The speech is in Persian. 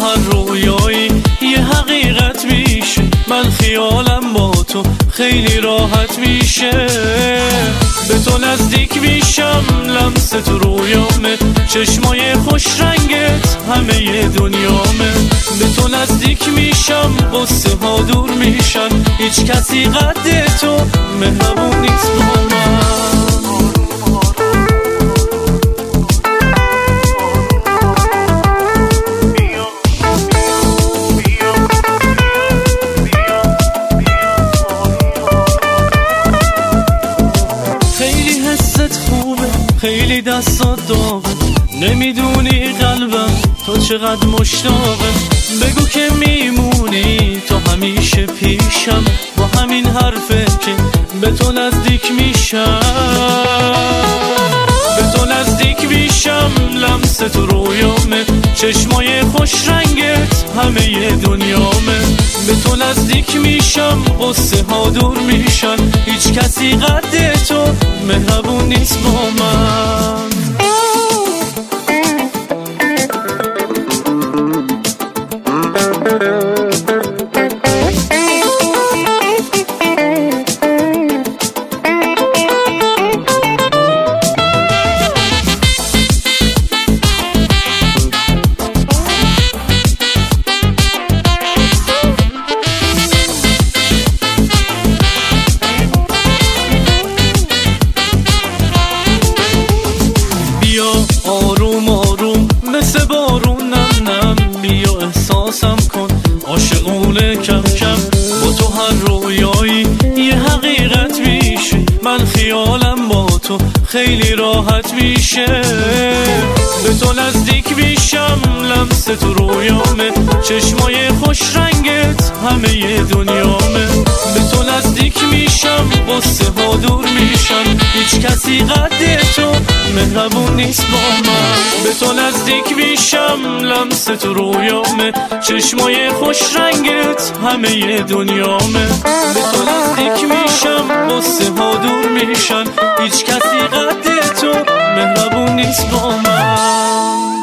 هر رویایی یه حقیقت میشه. من خیالم با تو خیلی راحت میشه. به تو نزدیک میشم، لمس تو رویامه، چشمای خوش رنگت همه دنیامه. به تو نزدیک میشم، قصه ها دور میشن، هیچ کسی قد تو مهربون نیست با من. خیلی دستات داغه، نمیدونی قلبم تو چقدر مشتاقه. بگو که میمونی تو همیشه پیشم، با همین حرفه که به تو نزدیک میشم. به تو نزدیک میشم، لمس تو رویامه، چشمای خوش رنگت همه دنیامه. به تو نزدیک میشم، قصه ها دور میشن، هیچ کسی قد تو مهربون نیست با من. آروم آروم مثل بارون نم نم، بیا احساسم کن عاشقونه کم کم. با تو هر رویایی یه حقیقت میشه. من خیالم با تو خیلی راحت میشه. به تو نزدیک میشم، لمس تو رویامه، چشمای خوش رنگت همه دنیامه. به تو نزدیک میشم، قصه ها دور میشن، هیچ کسی قد تو مهربون نیست با من. به تو نزدیک میشم، لمس تو رویامه، چشمای خوش رنگت همه دنیامه. به تو نزدیک میشم، قصه ها دور میشن، هیچ کسی قد تو مهربون نیست با من.